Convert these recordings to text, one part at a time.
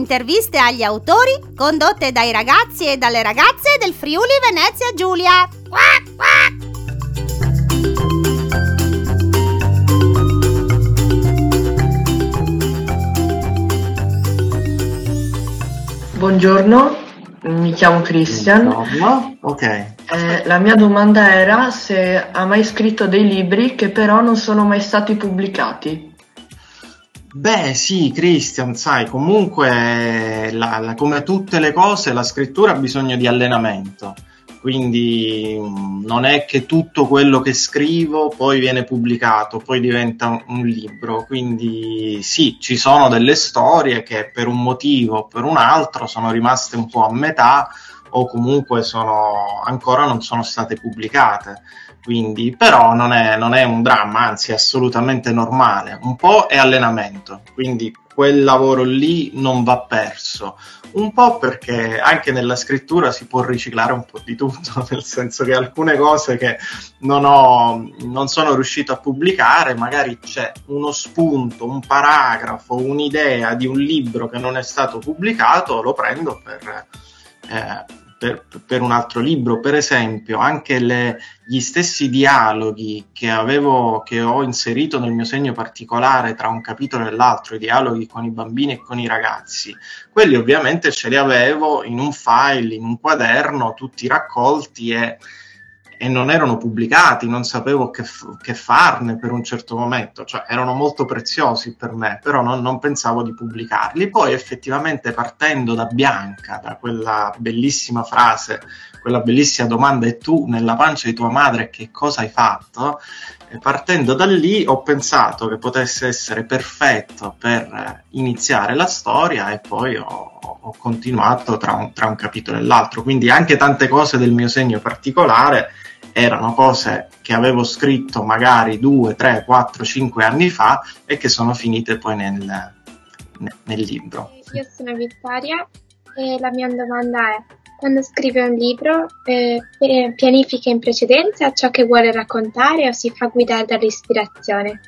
interviste agli autori condotte dai ragazzi e dalle ragazze del Friuli Venezia Giulia. Buongiorno, mi chiamo Christian. Ok. La mia domanda era se ha mai scritto dei libri che però non sono mai stati pubblicati. Beh sì, Christian, sai, comunque come tutte le cose la scrittura ha bisogno di allenamento, quindi non è che tutto quello che scrivo poi viene pubblicato, poi diventa un libro, quindi sì, ci sono delle storie che per un motivo o per un altro sono rimaste un po' a metà o comunque ancora non sono state pubblicate. Quindi, però non è un dramma, anzi è assolutamente normale, un po' è allenamento, quindi quel lavoro lì non va perso, un po' perché anche nella scrittura si può riciclare un po' di tutto, nel senso che alcune cose che non sono riuscito a pubblicare, magari c'è uno spunto, un paragrafo, un'idea di un libro che non è stato pubblicato, lo prendo per un altro libro. Per esempio anche gli stessi dialoghi che ho inserito nel mio segno particolare tra un capitolo e l'altro, i dialoghi con i bambini e con i ragazzi, quelli ovviamente ce li avevo in un file, in un quaderno, tutti raccolti e non erano pubblicati, non sapevo che farne per un certo momento, cioè erano molto preziosi per me, però non pensavo di pubblicarli. Poi effettivamente partendo da Bianca, da quella bellissima frase, quella bellissima domanda: e tu nella pancia di tua madre che cosa hai fatto? E partendo da lì ho pensato che potesse essere perfetto per iniziare la storia e poi ho continuato tra un capitolo e l'altro, quindi anche tante cose del mio segno particolare erano cose che avevo scritto magari 2, 3, 4, 5 anni fa e che sono finite poi nel libro. Io sono Vittoria e la mia domanda è: quando scrive un libro pianifica in precedenza ciò che vuole raccontare o si fa guidare dall'ispirazione?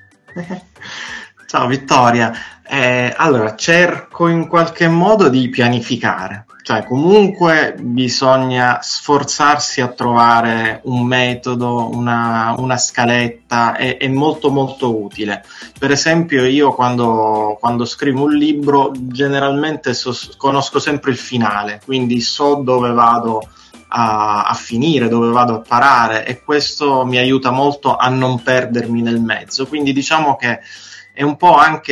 Ciao Vittoria, allora cerco in qualche modo di pianificare, cioè comunque bisogna sforzarsi a trovare un metodo, una scaletta, è molto molto utile. Per esempio io quando scrivo un libro generalmente conosco sempre il finale, quindi so dove vado a finire, dove vado a parare, e questo mi aiuta molto a non perdermi nel mezzo. Quindi diciamo che è un po' anche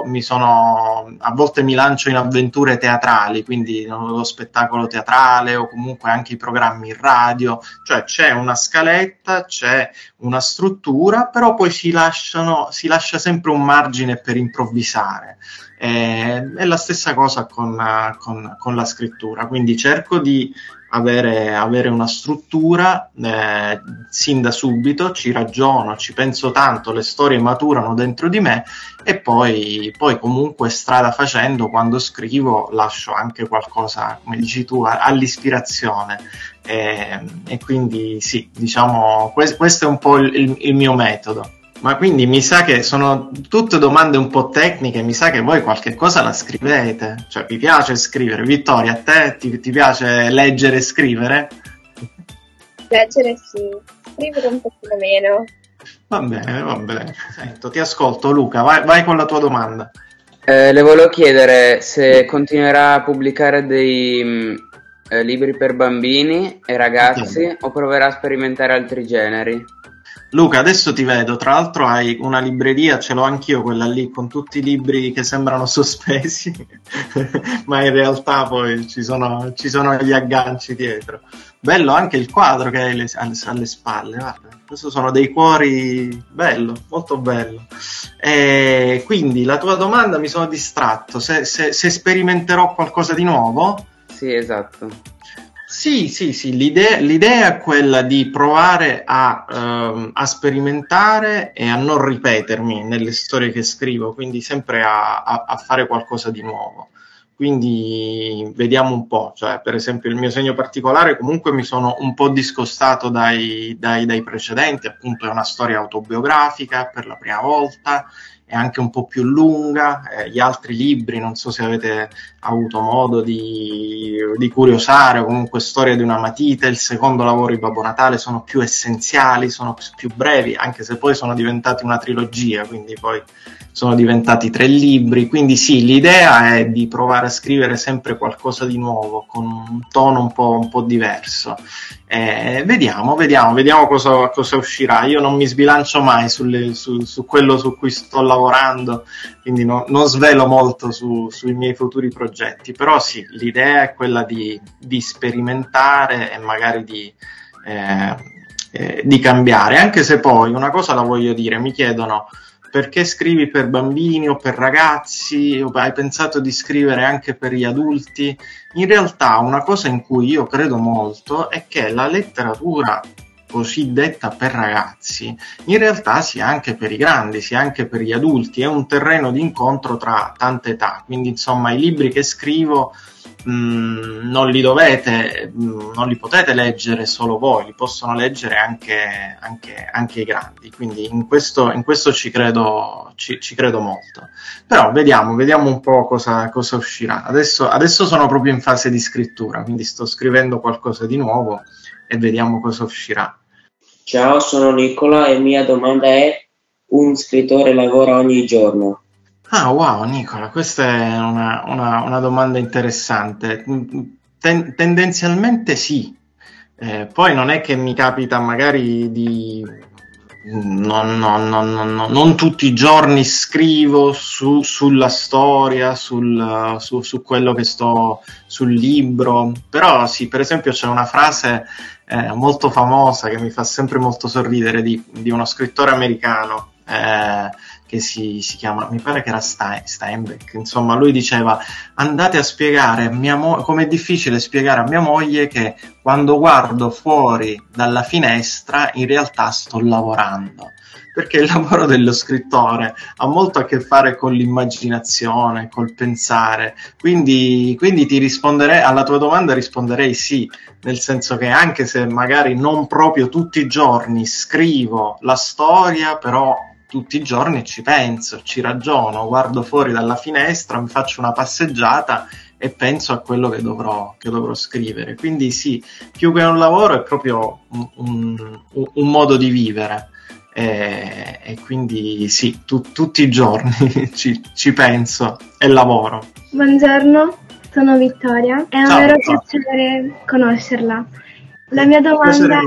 a volte mi lancio in avventure teatrali, quindi lo spettacolo teatrale o comunque anche i programmi in radio, cioè c'è una scaletta, c'è una struttura, però poi si lascia sempre un margine per improvvisare. È la stessa cosa con la scrittura, quindi cerco di avere una struttura sin da subito, ci ragiono, ci penso tanto, le storie maturano dentro di me e poi comunque strada facendo, quando scrivo lascio anche qualcosa, come dici tu, all'ispirazione, e quindi sì, diciamo questo è un po' il mio metodo. Ma quindi mi sa che sono tutte domande un po' tecniche, mi sa che voi qualche cosa la scrivete, cioè vi piace scrivere. Vittoria, a te ti piace leggere e scrivere? Leggere sì, scrivere un pochino meno. Va bene. Sento, ti ascolto Luca, vai con la tua domanda. Le volevo chiedere se continuerà a pubblicare dei libri per bambini e ragazzi o proverà a sperimentare altri generi. Luca, adesso ti vedo, tra l'altro hai una libreria, ce l'ho anch'io quella lì, con tutti i libri che sembrano sospesi, ma in realtà poi ci sono gli agganci dietro. Bello anche il quadro che hai alle spalle, guarda. Questo sono dei cuori, bello, molto bello. E quindi la tua domanda, mi sono distratto, se sperimenterò qualcosa di nuovo? Sì, esatto. Sì, l'idea è quella di provare a sperimentare e a non ripetermi nelle storie che scrivo, quindi sempre a fare qualcosa di nuovo. Quindi vediamo un po', cioè per esempio il mio segno particolare comunque mi sono un po' discostato dai precedenti, appunto è una storia autobiografica per la prima volta, è anche un po' più lunga, gli altri libri, non so se avete avuto modo di curiosare, o comunque Storia di una matita, il secondo lavoro di Babbo Natale, sono più essenziali, sono più brevi, anche se poi sono diventati una trilogia, quindi poi sono diventati 3 libri, quindi sì, l'idea è di provare a scrivere sempre qualcosa di nuovo, con un tono un po' diverso. Vediamo cosa uscirà. Io non mi sbilancio mai su quello su cui sto lavorando, quindi non svelo molto sui miei futuri progetti, però sì, l'idea è quella di sperimentare e magari di cambiare, anche se poi una cosa la voglio dire, mi chiedono: perché scrivi per bambini o per ragazzi? Hai pensato di scrivere anche per gli adulti? In realtà una cosa in cui io credo molto è che la letteratura cosiddetta per ragazzi in realtà sia anche per i grandi, sia anche per gli adulti, è un terreno di incontro tra tante età, quindi insomma i libri che scrivo non li potete leggere solo voi, li possono leggere anche i grandi, quindi in questo ci credo molto. Però vediamo un po' cosa uscirà. Adesso sono proprio in fase di scrittura, quindi sto scrivendo qualcosa di nuovo e vediamo cosa uscirà. Ciao, sono Nicola e mia domanda è: un scrittore lavora ogni giorno? Ah, wow, Nicola, questa è una domanda interessante. Tendenzialmente sì. Poi non è che mi capita magari non tutti i giorni scrivo sulla storia, su quello che sul libro, però sì, per esempio c'è una frase molto famosa che mi fa sempre molto sorridere di uno scrittore americano, che si chiama, mi pare che era Steinbeck, insomma lui diceva: andate a spiegare a mia moglie com'è difficile spiegare a mia moglie che quando guardo fuori dalla finestra in realtà sto lavorando, perché il lavoro dello scrittore ha molto a che fare con l'immaginazione, col pensare, quindi ti risponderei alla tua domanda, risponderei sì, nel senso che anche se magari non proprio tutti i giorni scrivo la storia, però tutti i giorni ci penso, ci ragiono, guardo fuori dalla finestra, mi faccio una passeggiata e penso a quello che dovrò scrivere. Quindi sì, più che un lavoro è proprio un modo di vivere, e quindi sì, tutti i giorni ci penso e lavoro. Buongiorno, sono Vittoria, è un vero piacere conoscerla. La mia domanda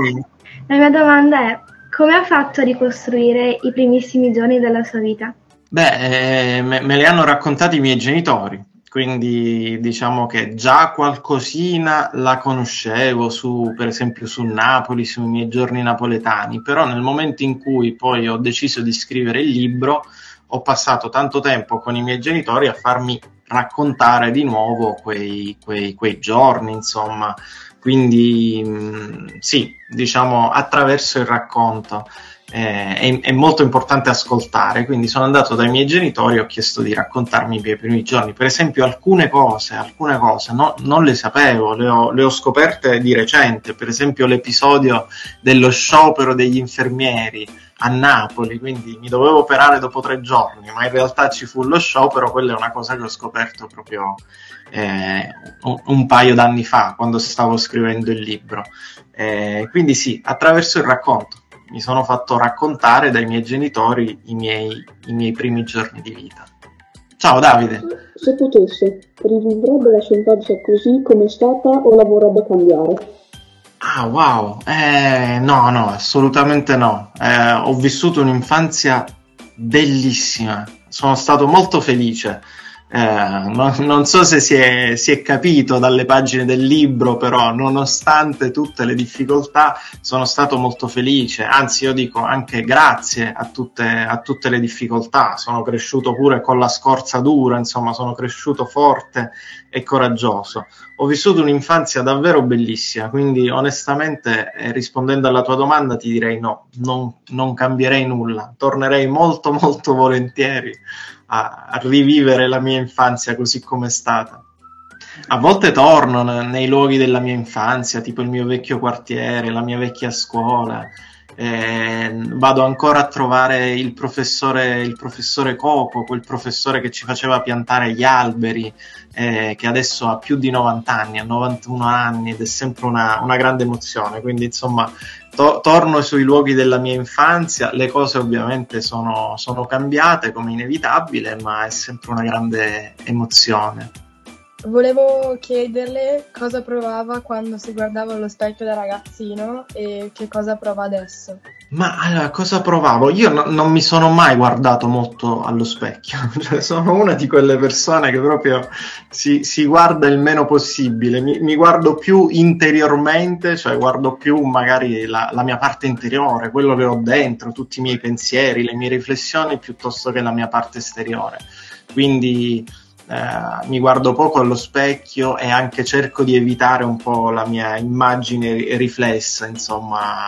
è: come ha fatto a ricostruire i primissimi giorni della sua vita? Beh, me li hanno raccontati i miei genitori, quindi diciamo che già qualcosina la conoscevo per esempio su Napoli, sui miei giorni napoletani, però nel momento in cui poi ho deciso di scrivere il libro ho passato tanto tempo con i miei genitori a farmi raccontare di nuovo quei giorni, insomma. Quindi sì, diciamo attraverso il racconto è molto importante ascoltare, quindi sono andato dai miei genitori e ho chiesto di raccontarmi i miei primi giorni. Per esempio alcune cose non le sapevo, le ho scoperte di recente, per esempio l'episodio dello sciopero degli infermieri a Napoli, quindi mi dovevo operare dopo 3 giorni, ma in realtà ci fu lo sciopero. Quella è una cosa che ho scoperto proprio un paio d'anni fa, quando stavo scrivendo il libro. Quindi sì, attraverso il racconto mi sono fatto raccontare dai miei genitori i miei primi giorni di vita. Ciao Davide. Se potesse, rivivrebbe la sua infanzia così come è stata o la vorrebbe cambiare? Ah, wow, no, assolutamente no. Ho vissuto un'infanzia bellissima, sono stato molto felice. Non so se si è capito dalle pagine del libro, però nonostante tutte le difficoltà sono stato molto felice, anzi io dico anche grazie a tutte le difficoltà. Sono cresciuto pure con la scorza dura, insomma sono cresciuto forte e coraggioso. Ho vissuto un'infanzia davvero bellissima, quindi onestamente rispondendo alla tua domanda ti direi no, non cambierei nulla, tornerei molto molto volentieri a rivivere la mia infanzia così come è stata. A volte torno nei luoghi della mia infanzia, tipo il mio vecchio quartiere, la mia vecchia scuola, vado ancora a trovare il professore Coco, quel professore che ci faceva piantare gli alberi, che adesso ha più di 90 anni, ha 91 anni ed è sempre una grande emozione. Quindi insomma torno sui luoghi della mia infanzia, le cose ovviamente sono cambiate come inevitabile, ma è sempre una grande emozione. Volevo chiederle cosa provava quando si guardava allo specchio da ragazzino e che cosa prova adesso. Ma allora, cosa provavo? Io non mi sono mai guardato molto allo specchio, cioè, sono una di quelle persone che proprio si guarda il meno possibile, mi guardo più interiormente, cioè guardo più magari la mia parte interiore, quello che ho dentro, tutti i miei pensieri, le mie riflessioni, piuttosto che la mia parte esteriore. Quindi mi guardo poco allo specchio e anche cerco di evitare un po' la mia immagine riflessa, insomma.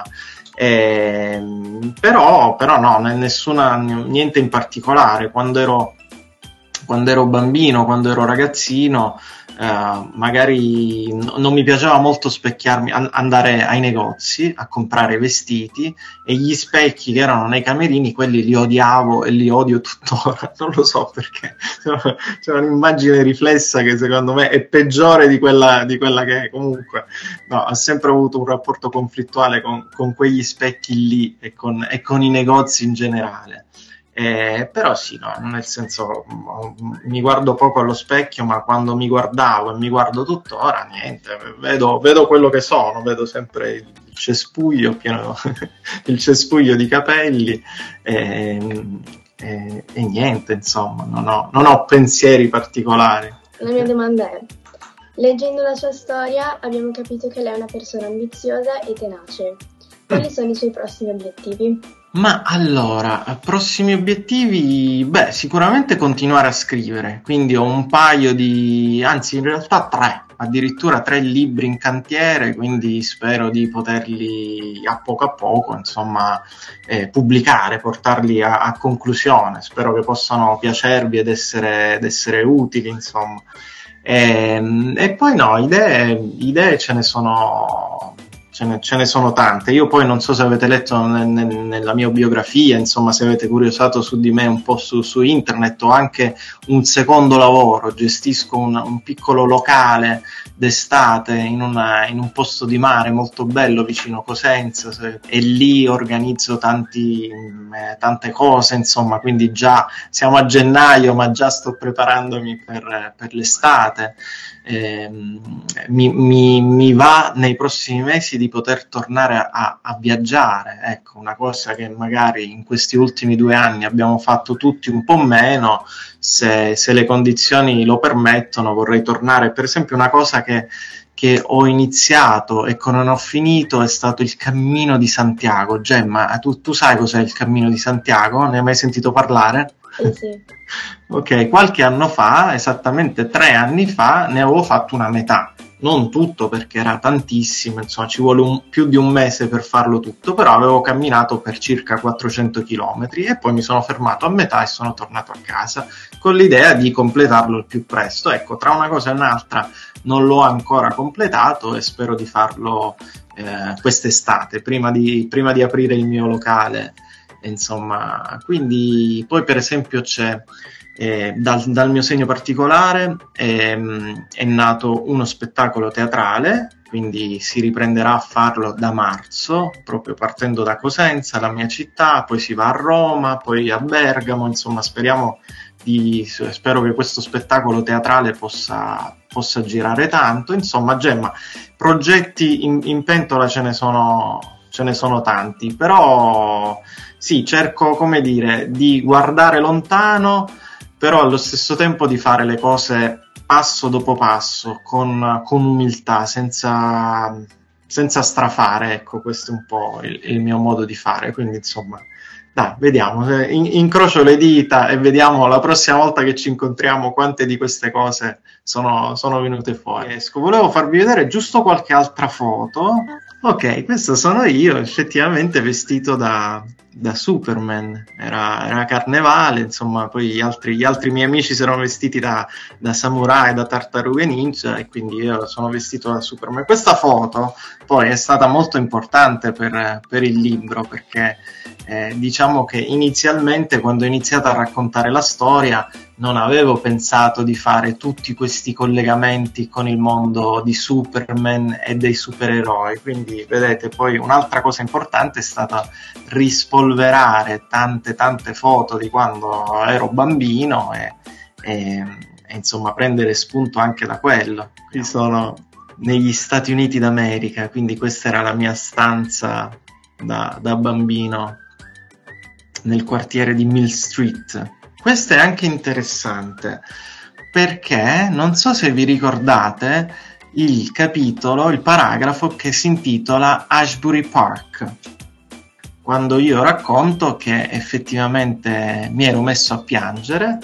Però no, niente in particolare. Quando ero bambino, quando ero ragazzino, magari non mi piaceva molto specchiarmi, andare ai negozi a comprare vestiti, e gli specchi che erano nei camerini, quelli li odiavo e li odio tuttora, non lo so perché, c'è un'immagine riflessa che secondo me è peggiore di quella che comunque, no, ho sempre avuto un rapporto conflittuale con quegli specchi lì e con i negozi in generale. Però sì, no, nel senso, mi guardo poco allo specchio, ma quando mi guardavo e mi guardo tuttora, niente, vedo quello che sono, vedo sempre il cespuglio pieno, il cespuglio di capelli e niente, insomma, non ho pensieri particolari. La mia domanda è: leggendo la sua storia abbiamo capito che lei è una persona ambiziosa e tenace. Quali sono i suoi prossimi obiettivi? Ma allora, prossimi obiettivi? Beh, sicuramente continuare a scrivere, quindi ho un paio anzi in realtà addirittura 3 libri in cantiere, quindi spero di poterli a poco, insomma, pubblicare, portarli a conclusione, spero che possano piacervi ed essere utili, insomma. E poi no, idee ce ne sono tante. Io poi non so se avete letto nella mia biografia, insomma, se avete curiosato su di me un po' su internet, ho anche un secondo lavoro, gestisco un piccolo locale d'estate in un posto di mare molto bello vicino Cosenza, e lì organizzo tante cose, insomma, quindi già siamo a gennaio, ma già sto preparandomi per l'estate. Mi va nei prossimi mesi di poter tornare a viaggiare, ecco, una cosa che magari in questi ultimi 2 anni abbiamo fatto tutti un po' meno. Se le condizioni lo permettono, vorrei tornare. Per esempio, una cosa che ho iniziato e che non ho finito è stato il Cammino di Santiago. Gemma, tu sai cos'è il Cammino di Santiago? Ne hai mai sentito parlare? Sì. Ok, qualche anno fa, esattamente 3 anni fa, ne avevo fatto una metà, non tutto perché era tantissimo, insomma ci vuole più di un mese per farlo tutto, però avevo camminato per circa 400 chilometri e poi mi sono fermato a metà e sono tornato a casa con l'idea di completarlo il più presto. Ecco, tra una cosa e un'altra non l'ho ancora completato e spero di farlo quest'estate, prima di aprire il mio locale. Insomma, quindi poi per esempio c'è dal mio segno particolare è nato uno spettacolo teatrale, quindi si riprenderà a farlo da marzo, proprio partendo da Cosenza, la mia città, poi si va a Roma, poi a Bergamo, insomma spero che questo spettacolo teatrale possa girare tanto. Insomma, Gemma, progetti in pentola ce ne sono tanti, però sì, cerco, come dire, di guardare lontano, però allo stesso tempo di fare le cose passo dopo passo, con umiltà, senza strafare, ecco, questo è un po' il mio modo di fare, quindi insomma, dai, vediamo, incrocio le dita e vediamo la prossima volta che ci incontriamo quante di queste cose sono venute fuori. Volevo farvi vedere giusto qualche altra foto. Ok, questo sono io, effettivamente vestito da da Superman, era carnevale, insomma, poi gli altri miei amici si erano vestiti da samurai, da tartarughe ninja, e quindi io sono vestito da Superman. Questa foto poi è stata molto importante per il libro, perché diciamo che inizialmente, quando ho iniziato a raccontare la storia, non avevo pensato di fare tutti questi collegamenti con il mondo di Superman e dei supereroi. Quindi vedete, poi un'altra cosa importante è stata rispolverare tante foto di quando ero bambino e insomma prendere spunto anche da quello. Qui sono negli Stati Uniti d'America, quindi questa era la mia stanza da bambino nel quartiere di Mill Street. Questo è anche interessante perché non so se vi ricordate il capitolo, il paragrafo che si intitola Ashbury Park, quando io racconto che effettivamente mi ero messo a piangere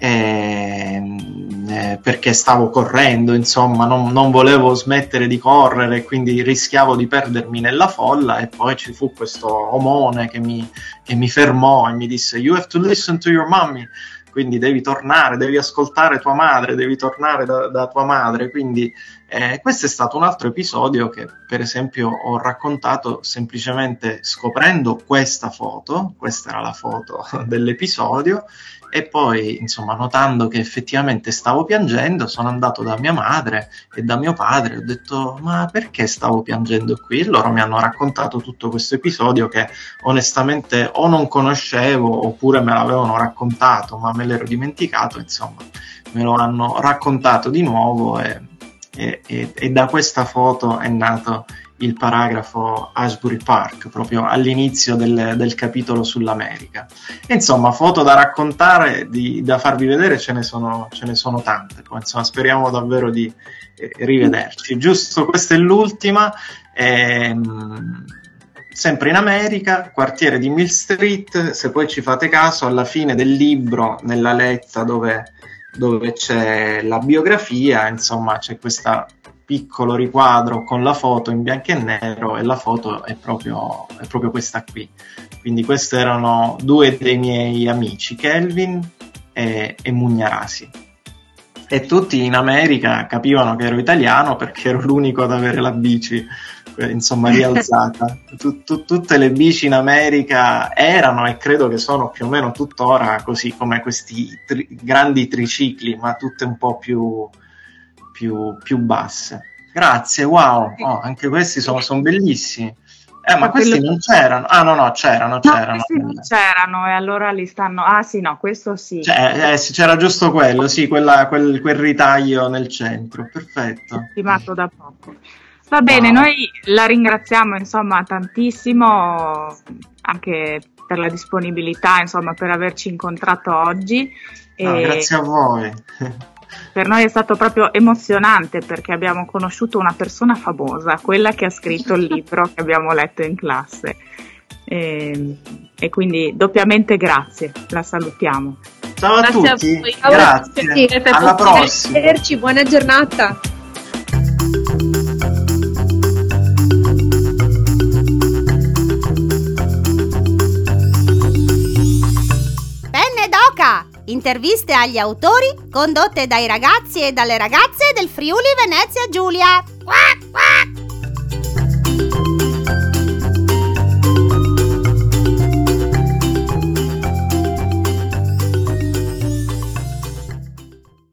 perché stavo correndo, insomma, non volevo smettere di correre, quindi rischiavo di perdermi nella folla, e poi ci fu questo omone che mi fermò e mi disse "You have to listen to your mommy", quindi devi tornare, devi ascoltare tua madre, devi tornare da tua madre. Quindi questo è stato un altro episodio che, per esempio, ho raccontato semplicemente scoprendo questa foto. Questa era la foto dell'episodio, e poi, insomma, notando che effettivamente stavo piangendo, sono andato da mia madre e da mio padre, ho detto "ma perché stavo piangendo qui?" E loro mi hanno raccontato tutto questo episodio che onestamente o non conoscevo oppure me l'avevano raccontato ma me l'ero dimenticato, insomma me lo hanno raccontato di nuovo, e da questa foto è nato il paragrafo Ashbury Park, proprio all'inizio del capitolo sull'America. E insomma, foto da raccontare, da farvi vedere, ce ne sono tante. Poi, insomma, speriamo davvero di rivederci. Giusto, questa è l'ultima. Sempre in America, quartiere di Mill Street. Se poi ci fate caso, alla fine del libro, nella letta dove c'è la biografia, insomma, c'è questo piccolo riquadro con la foto in bianco e nero, e la foto è proprio questa qui. Quindi questi erano due dei miei amici, Kelvin e Mugnarasi, e tutti in America capivano che ero italiano perché ero l'unico ad avere la bici, insomma, rialzata. Tutte le bici in America erano, e credo che sono più o meno tuttora così, come questi grandi tricicli, ma tutte un po' più basse. Grazie, wow, anche questi sono bellissimi. Ma questi non c'erano. Ah, no, c'erano. Questi non c'erano, e allora li stanno. Ah, sì, no, questo sì. Sì, c'era giusto quello, sì, quel ritaglio nel centro, perfetto. Stimato da poco. Va bene, noi la ringraziamo, insomma, tantissimo anche per la disponibilità, insomma, per averci incontrato oggi. Grazie a voi. Per noi è stato proprio emozionante, perché abbiamo conosciuto una persona famosa, quella che ha scritto il libro che abbiamo letto in classe, e quindi doppiamente grazie, la salutiamo. Ciao a tutti, grazie, alla prossima. Buona giornata. Penne d'oca! Interviste agli autori condotte dai ragazzi e dalle ragazze del Friuli Venezia Giulia.